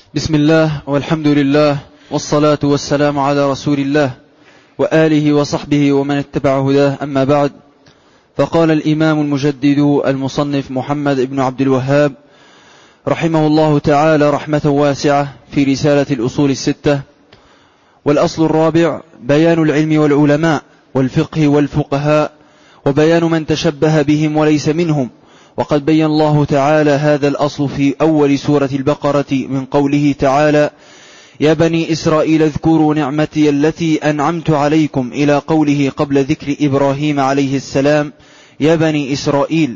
بسم الله والحمد لله والصلاة والسلام على رسول الله وآله وصحبه ومن اتبع هداه، أما بعد. فقال الإمام المجدد المصنف محمد بن عبد الوهاب رحمه الله تعالى رحمة واسعة في رسالة الأصول الستة: والأصل الرابع بيان العلم والعلماء والفقه والفقهاء، وبيان من تشبه بهم وليس منهم. وقد بين الله تعالى هذا الأصل في أول سورة البقرة من قوله تعالى: يا بني إسرائيل اذكروا نعمتي التي أنعمت عليكم، إلى قوله قبل ذكر إبراهيم عليه السلام: يا بني إسرائيل.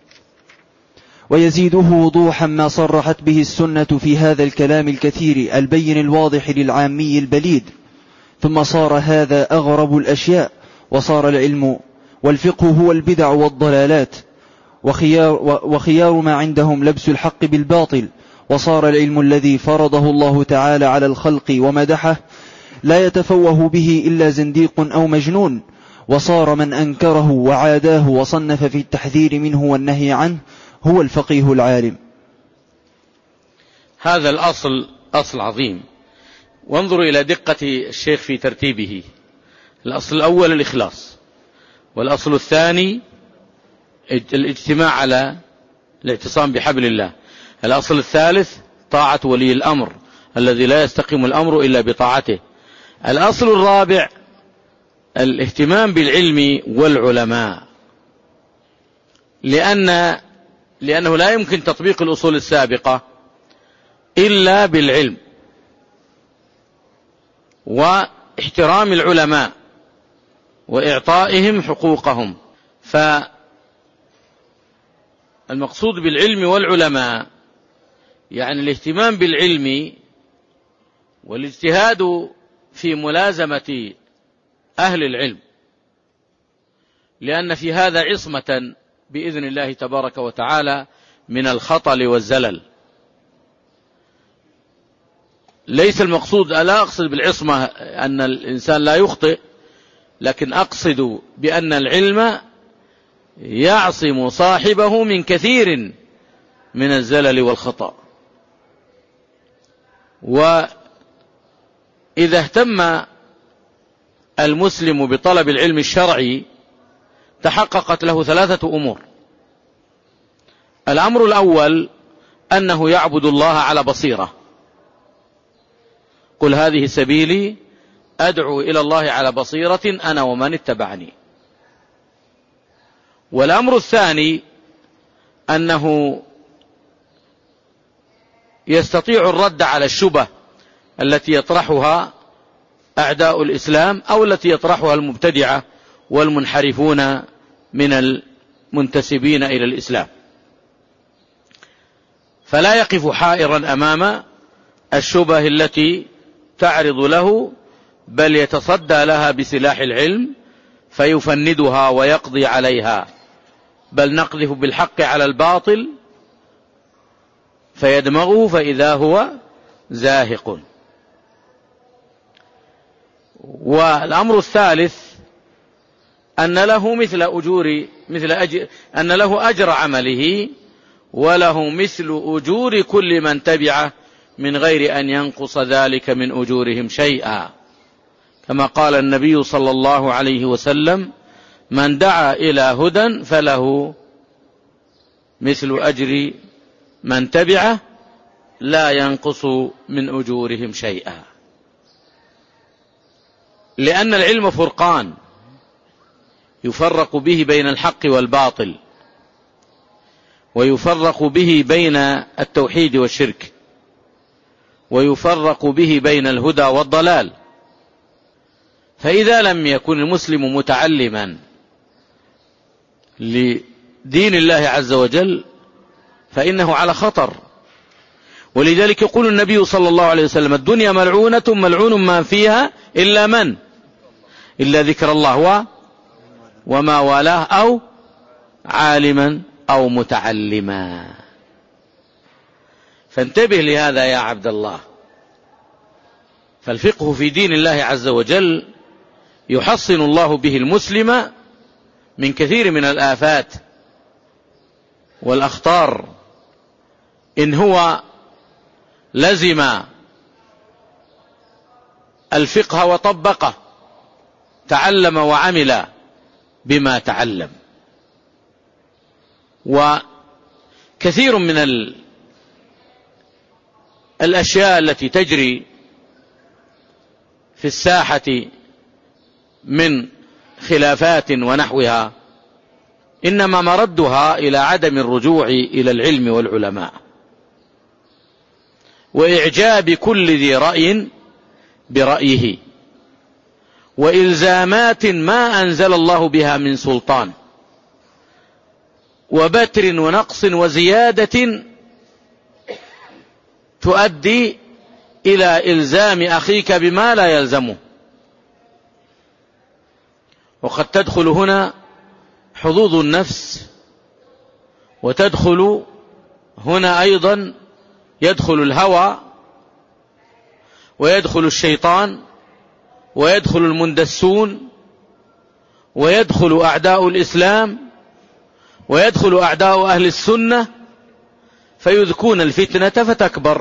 ويزيده وضوحا ما صرحت به السنة في هذا الكلام الكثير البين الواضح للعامي البليد. ثم صار هذا أغرب الأشياء، وصار العلم والفقه هو البدع والضلالات، وخيار ما عندهم لبس الحق بالباطل. وصار العلم الذي فرضه الله تعالى على الخلق ومدحه لا يتفوه به إلا زنديق أو مجنون. وصار من أنكره وعاداه وصنف في التحذير منه والنهي عنه هو الفقيه العالم. هذا الأصل أصل عظيم، وانظروا إلى دقة الشيخ في ترتيبه. الأصل الأول الإخلاص، والأصل الثاني الاجتماع على الاعتصام بحبل الله، الأصل الثالث طاعة ولي الأمر الذي لا يستقيم الأمر إلا بطاعته، الأصل الرابع الاهتمام بالعلم والعلماء، لأنه لا يمكن تطبيق الأصول السابقة إلا بالعلم واحترام العلماء وإعطائهم حقوقهم. فالمقصود بالعلم والعلماء يعني الاهتمام بالعلم والاجتهاد في ملازمة أهل العلم، لأن في هذا عصمة بإذن الله تبارك وتعالى من الخطل والزلل. ليس المقصود، لا أقصد بالعصمة أن الإنسان لا يخطئ، لكن أقصد بأن العلم يعصم صاحبه من كثير من الزلل والخطأ. وإذا اهتم المسلم بطلب العلم الشرعي تحققت له ثلاثة أمور. الأمر الأول أنه يعبد الله على بصيرة، قل هذه سبيلي أدعو إلى الله على بصيرة أنا ومن اتبعني. والأمر الثاني أنه يستطيع الرد على الشبه التي يطرحها أعداء الإسلام أو التي يطرحها المبتدعة والمنحرفون من المنتسبين إلى الإسلام، فلا يقف حائرا أمام الشبه التي تعرض له، بل يتصدى لها بسلاح العلم فيفندها ويقضي عليها، بل نقذف بالحق على الباطل فيدمغه فإذا هو زاهق. والأمر الثالث أن له أن له أجر عمله وله مثل أجور كل من تبعه من غير أن ينقص ذلك من أجورهم شيئا، كما قال النبي صلى الله عليه وسلم: من دعا إلى هدى فله مثل أجر من تبعه لا ينقص من أجورهم شيئا. لأن العلم فرقان يفرق به بين الحق والباطل، ويفرق به بين التوحيد والشرك، ويفرق به بين الهدى والضلال. فإذا لم يكن المسلم متعلما لدين الله عز وجل فإنه على خطر. ولذلك يقول النبي صلى الله عليه وسلم: الدنيا ملعونة ملعون ما فيها إلا ذكر الله وما والاه أو عالما أو متعلما. فانتبه لهذا يا عبد الله. فالفقه في دين الله عز وجل يحصن الله به المسلم من كثير من الآفات والأخطار إن هو لزم الفقه وطبقه، تعلم وعمل بما تعلم. وكثير من الأشياء التي تجري في الساحة من خلافات ونحوها إنما مردها إلى عدم الرجوع إلى العلم والعلماء، وإعجاب كل ذي رأي برأيه، وإلزامات ما أنزل الله بها من سلطان، وبتر ونقص وزيادة تؤدي إلى إلزام أخيك بما لا يلزمه. وقد تدخل هنا حظوظ النفس، وتدخل هنا أيضا يدخل الهوى، ويدخل الشيطان، ويدخل المندسون، ويدخل أعداء الإسلام، ويدخل أعداء أهل السنة، فيذكون الفتنة فتكبر،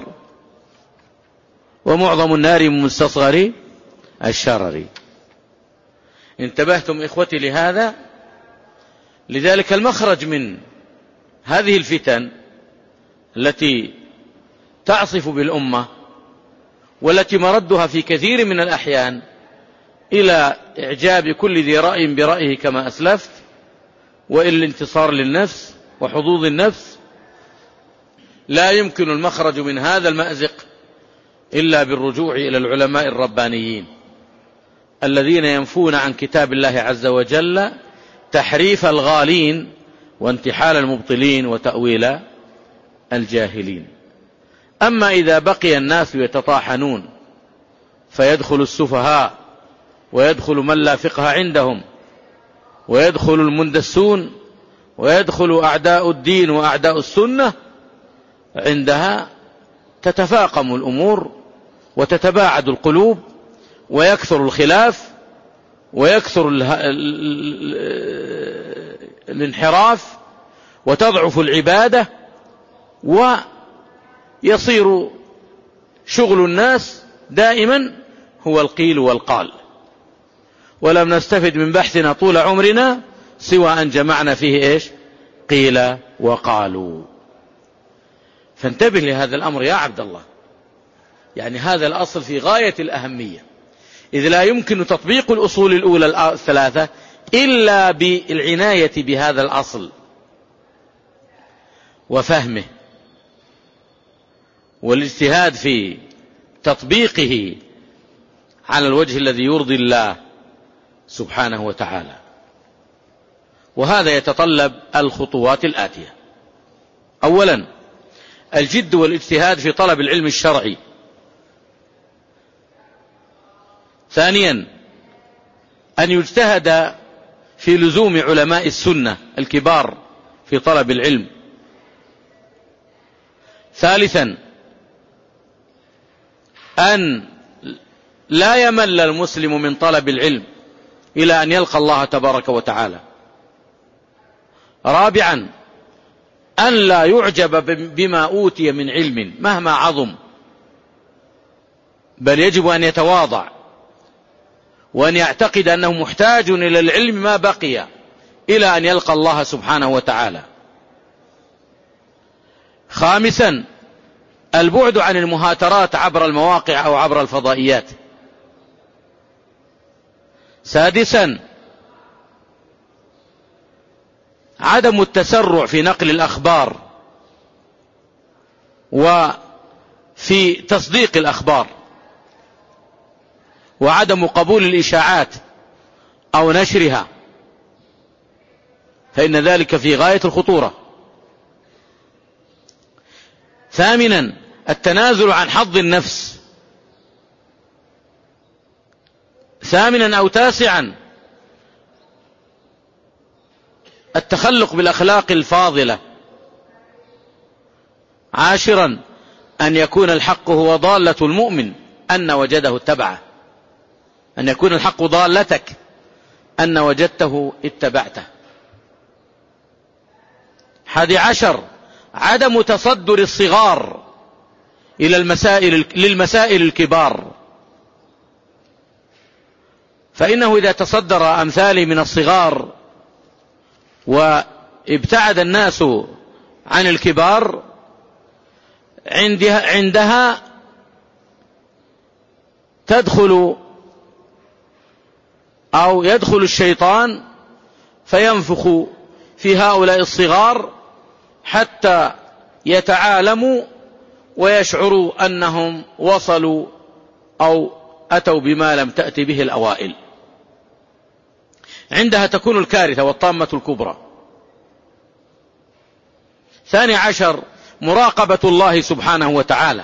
ومعظم النار من مستصغر الشرر. انتبهتم إخوتي لهذا؟ لذلك المخرج من هذه الفتن التي تعصف بالأمة، والتي مردها في كثير من الأحيان إلى إعجاب كل ذي رأي برأيه كما أسلفت، وإلى الانتصار للنفس وحظوظ النفس، لا يمكن المخرج من هذا المأزق إلا بالرجوع إلى العلماء الربانيين الذين ينفون عن كتاب الله عز وجل تحريف الغالين وانتحال المبطلين وتأويل الجاهلين. أما إذا بقي الناس يتطاحنون فيدخل السفهاء، ويدخل من لا فقه عندهم، ويدخل المندسون، ويدخل أعداء الدين وأعداء السنة، عندها تتفاقم الأمور وتتباعد القلوب، ويكثر الخلاف، ويكثر الانحراف، وتضعف العبادة، ويصير شغل الناس دائما هو القيل والقال، ولم نستفد من بحثنا طول عمرنا سوى أن جمعنا فيه إيش؟ قيل وقالوا. فانتبه لهذا الأمر يا عبد الله، يعني هذا الأصل في غاية الأهمية، إذ لا يمكن تطبيق الأصول الأولى الثلاثة إلا بالعناية بهذا الأصل وفهمه، والاجتهاد في تطبيقه على الوجه الذي يرضي الله سبحانه وتعالى. وهذا يتطلب الخطوات الآتية: أولا الجد والاجتهاد في طلب العلم الشرعي. ثانيا أن يجتهد في لزوم علماء السنة الكبار في طلب العلم. ثالثا أن لا يمل المسلم من طلب العلم إلى أن يلقى الله تبارك وتعالى. رابعا أن لا يعجب بما أوتي من علم مهما عظم، بل يجب أن يتواضع وأن يعتقد أنه محتاج إلى العلم ما بقي إلى أن يلقى الله سبحانه وتعالى. خامسا البعد عن المهاترات عبر المواقع أو عبر الفضائيات. سادسا عدم التسرع في نقل الأخبار وفي تصديق الأخبار، وعدم قبول الإشاعات أو نشرها، فإن ذلك في غاية الخطورة. ثامنا التنازل عن حظ النفس. ثامنا أو تاسعا التخلق بالأخلاق الفاضلة. عاشرا أن يكون الحق هو ضالة المؤمن أن وجده اتبعه، أن يكون الحق ضالتك أن وجدته اتبعته. 11 عدم تصدر الصغار إلى للمسائل الكبار، فإنه إذا تصدر أمثالي من الصغار وابتعد الناس عن الكبار عندها يدخل الشيطان فينفخ في هؤلاء الصغار حتى يتعالموا ويشعروا أنهم وصلوا أو أتوا بما لم تأت به الأوائل. عندها تكون الكارثة والطامة الكبرى. 12 مراقبة الله سبحانه وتعالى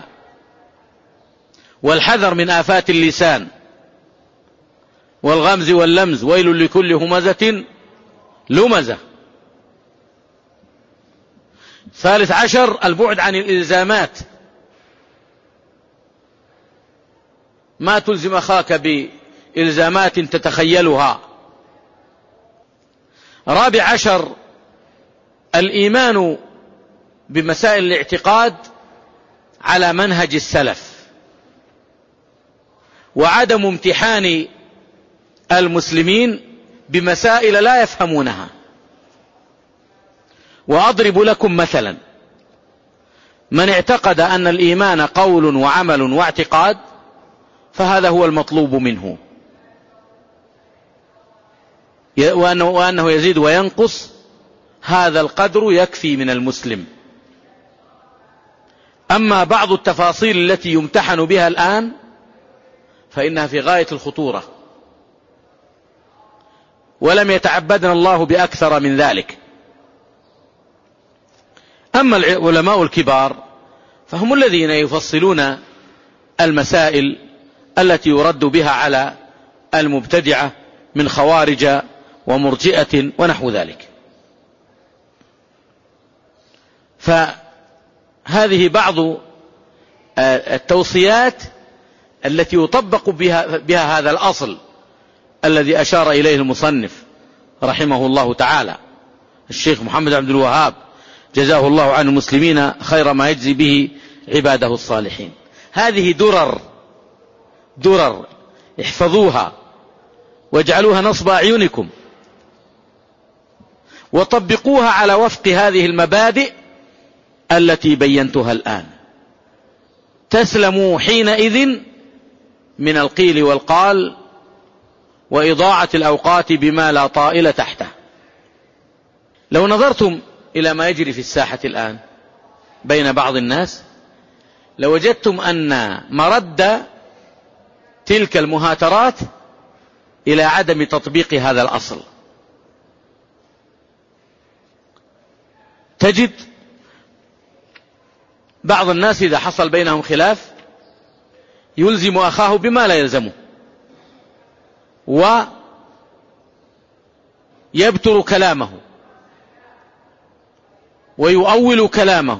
والحذر من آفات اللسان والغمز واللمز، ويل لكل همزة لمزة. 13 البعد عن الإلزامات، ما تلزم أخاك بإلزامات تتخيلها. 14 الإيمان بمسائل الاعتقاد على منهج السلف، وعدم امتحان المسلمين بمسائل لا يفهمونها. وأضرب لكم مثلا: من اعتقد أن الإيمان قول وعمل واعتقاد فهذا هو المطلوب منه، وأنه يزيد وينقص، هذا القدر يكفي من المسلم. أما بعض التفاصيل التي يمتحن بها الآن فإنها في غاية الخطورة، ولم يتعبدنا الله بأكثر من ذلك. أما العلماء الكبار فهم الذين يفصلون المسائل التي يرد بها على المبتدعة من خوارج ومرجئة ونحو ذلك. فهذه بعض التوصيات التي يطبق بها هذا الأصل الذي أشار إليه المصنف رحمه الله تعالى الشيخ محمد عبد الوهاب، جزاه الله عن المسلمين خير ما يجزي به عباده الصالحين. هذه درر احفظوها واجعلوها نصب أعينكم، وطبقوها على وفق هذه المبادئ التي بينتها الآن، تسلموا حينئذ من القيل والقال وإضاعة الأوقات بما لا طائل تحته. لو نظرتم إلى ما يجري في الساحة الآن بين بعض الناس لوجدتم أن مرد تلك المهاترات إلى عدم تطبيق هذا الأصل. تجد بعض الناس إذا حصل بينهم خلاف يلزم أخاه بما لا يلزمه، ويبتر كلامه ويؤول كلامه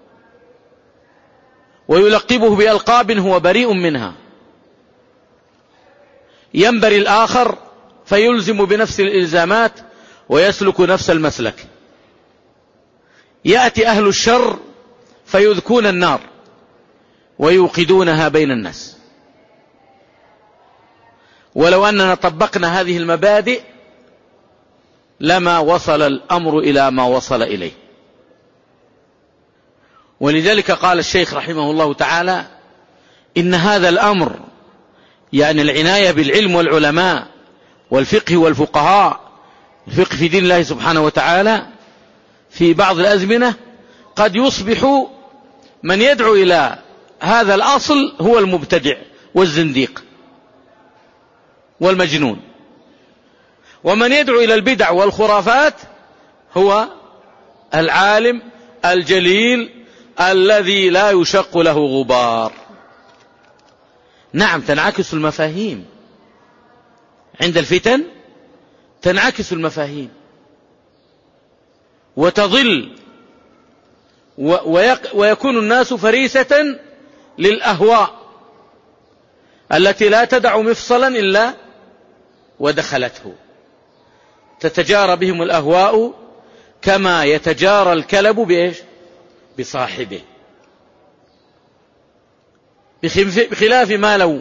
ويلقبه بألقاب هو بريء منها، ينبري الآخر فيلزم بنفس الإلزامات ويسلك نفس المسلك. يأتي أهل الشر فيذكون النار ويوقدونها بين الناس. ولو أننا طبقنا هذه المبادئ لما وصل الأمر إلى ما وصل إليه. ولذلك قال الشيخ رحمه الله تعالى: إن هذا الأمر، يعني العناية بالعلم والعلماء والفقه والفقهاء، الفقه في دين الله سبحانه وتعالى، في بعض الأزمنة قد يصبح من يدعو إلى هذا الأصل هو المبتدع والزنديق والمجنون، ومن يدعو إلى البدع والخرافات هو العالم الجليل الذي لا يشق له غبار. نعم، تنعكس المفاهيم عند الفتن، تنعكس المفاهيم وتضل، ويكون الناس فريسة للأهواء التي لا تدع مفصلا إلا ودخلته، تتجارى بهم الأهواء كما يتجارى الكلب بإيش؟ بصاحبه. بخلاف ما لو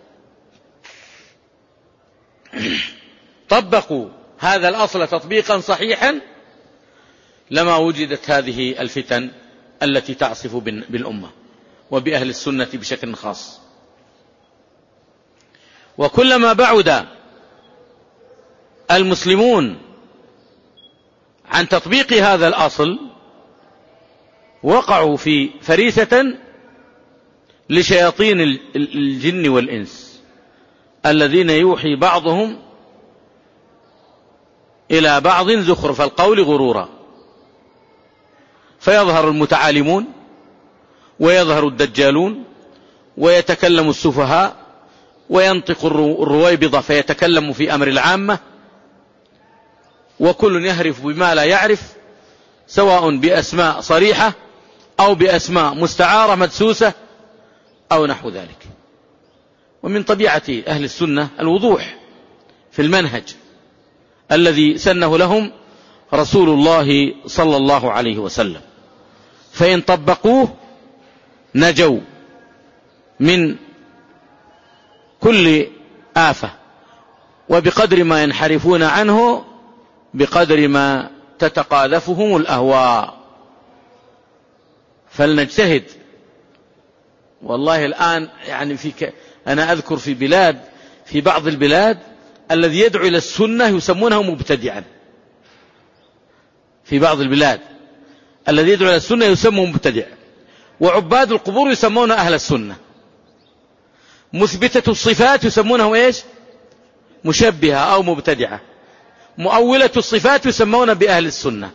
طبقوا هذا الأصل تطبيقا صحيحا لما وجدت هذه الفتن التي تعصف بالأمة وبأهل السنة بشكل خاص. وكلما بعد المسلمون عن تطبيق هذا الأصل وقعوا في فريسة لشياطين الجن والإنس الذين يوحي بعضهم إلى بعض زخرف القول غرورا، فيظهر المتعالمون ويظهر الدجالون ويتكلم السفهاء وينطق الرويبضة فيتكلم في أمر العامة، وكل يهرف بما لا يعرف، سواء بأسماء صريحة أو بأسماء مستعارة مدسوسة أو نحو ذلك. ومن طبيعة أهل السنة الوضوح في المنهج الذي سنه لهم رسول الله صلى الله عليه وسلم، فإن طبقوه نجوا من كل آفة، وبقدر ما ينحرفون عنه بقدر ما تتقاذفهم الأهواء. فلنجتهد. والله الآن يعني أنا أذكر في بعض البلاد الذي يدعو إلى السنة يسمونه مبتدعا. في بعض البلاد الذي يدعو إلى السنة يسمى مبتدع، وعباد القبور يسمونه أهل السنة، مثبتة الصفات يسمونه إيش؟ مشبهة أو مبتدعة، مؤولة الصفات يسمون بأهل السنة.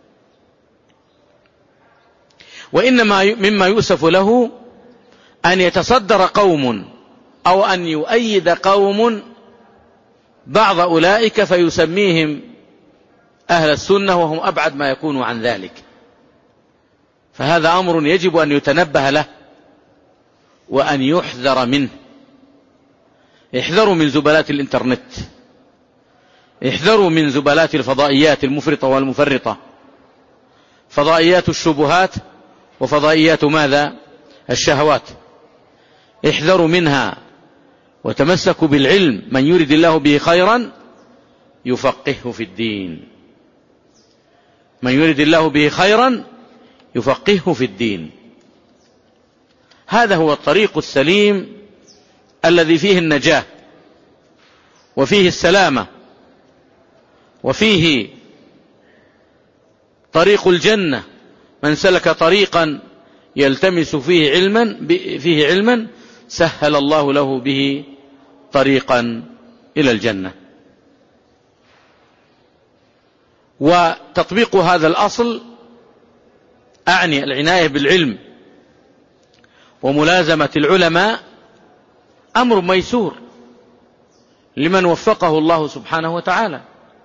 وإنما مما يؤسف له أن يتصدر قوم أو أن يؤيد قوم بعض أولئك فيسميهم أهل السنة وهم أبعد ما يكون عن ذلك. فهذا أمر يجب أن يتنبه له وأن يحذر منه. احذروا من زبالات الإنترنت، احذروا من زبالات الفضائيات المفرطة والمفرطة، فضائيات الشبهات وفضائيات ماذا؟ الشهوات. احذروا منها وتمسكوا بالعلم، من يرد الله به خيرا يفقهه في الدين، من يرد الله به خيرا يفقهه في الدين. هذا هو الطريق السليم الذي فيه النجاة وفيه السلامة وفيه طريق الجنة. من سلك طريقا يلتمس فيه علما سهل الله له به طريقا إلى الجنة. وتطبيق هذا الأصل أعني العناية بالعلم وملازمة العلماء أمر ميسور لمن وفقه الله سبحانه وتعالى،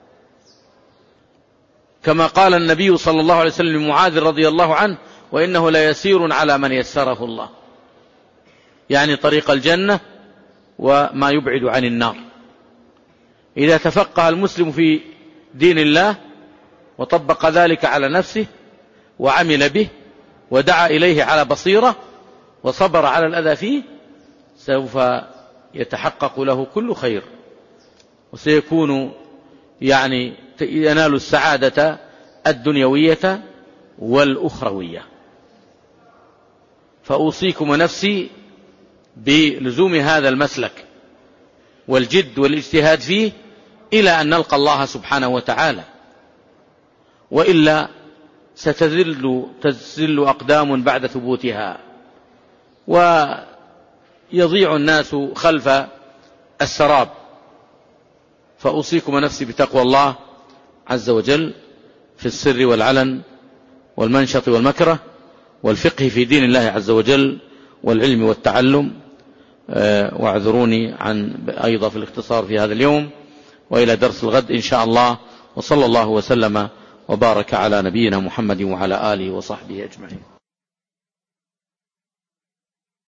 كما قال النبي صلى الله عليه وسلم لمعاذ رضي الله عنه: وإنه ليسير على من يسره الله، يعني طريق الجنة وما يبعد عن النار. إذا تفقه المسلم في دين الله وطبق ذلك على نفسه وعمل به ودعا إليه على بصيرة وصبر على الأذى فيه، سوف يتحقق له كل خير، وسيكون يعني ينال السعادة الدنيوية والأخروية. فأوصيكم ونفسي بلزوم هذا المسلك والجد والاجتهاد فيه إلى أن نلقى الله سبحانه وتعالى، وإلا ستزل أقدام بعد ثبوتها ويضيع الناس خلف السراب. فأوصيكم ونفسي بتقوى الله عز وجل في السر والعلن والمنشط والمكره، والفقه في دين الله عز وجل، والعلم والتعلم. واعذروني عن أيضا في الاختصار في هذا اليوم، وإلى درس الغد إن شاء الله. وصلى الله وسلم وبارك على نبينا محمد وعلى آله وصحبه أجمعين.